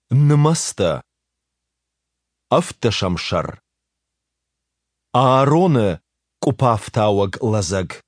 Нымасты. Автошамшар. Аароны купафтауаг лазаг.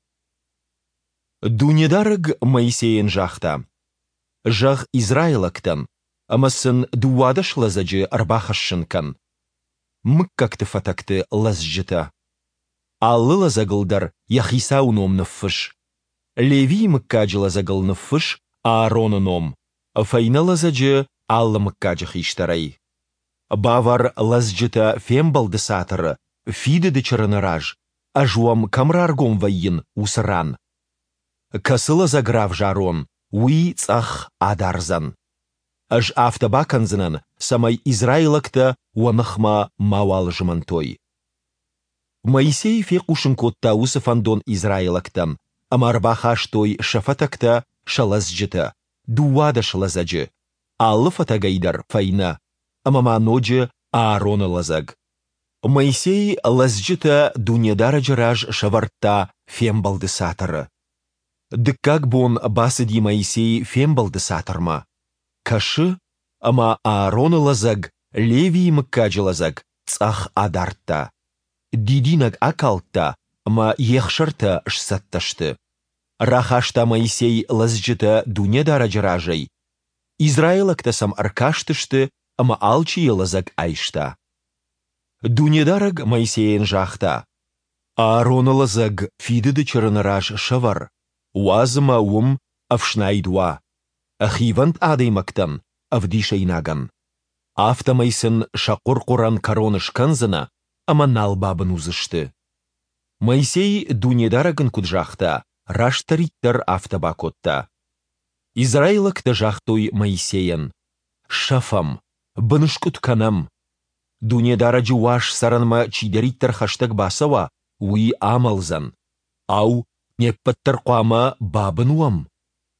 Дунедарыг Моисейін жақта. Жақ Израилактан, амасын дуадаш лазаджы арбахашшынкан. Мыккакты фатакты лазжыта. Аллы лазагылдар Яхисау ном ныффыш. Леви мыккаджы лазагыл ныффыш Аароны ном. Файна лазаджы аллы мыккаджы хиштарай. Бавар лазжыта фембалды сатыры, фиды дычырыныраж, ажуам камраргом вайын усыран. Касыла заграв жарон, уи цах адарзан. Аж автобаканзынан самай Израилакта уаныхма мауал жымантой. Моисей фекушын котта усыфандон Израилактан, амарбахаштой шафатакта шалазжыта, дуада шалазаджы, аллы фатагайдар файна, амаманоджы Аароны лазаг. Моисей лазжыта дунедараджыраж шавартта фембалды сатыры. Дыккак бон басыди Моисей фембалды сатырма. Кашы, ама Аароны лазаг, Леви мыккаджы лазаг, цах адарта. Дидинак акалтта, ма ехшарта шсатташты. Рахашта Моисей лазжыта дунедараджыражай. Израилактасам аркаштышты, ама алчи лазаг айшта. Дунедараг Моисейін жақта. Аароны лазаг фидыды чырыныраж шавар. Уазыма ум авшнайдуа. Ахивант адаймактан авдишайнаган. Автомайсын шақур-қуран короныш канзына, ама налбабын узышты. Моисей дунедарагын куджақта, раштариттар автобакотта. Израилакты жақтой Моисейін. Шафам, бынышкутканам. Дунедараджы уаш саранма чидериттар хаштаг басава, уи амалзан. Ау, неппаттар қуама бабын уам.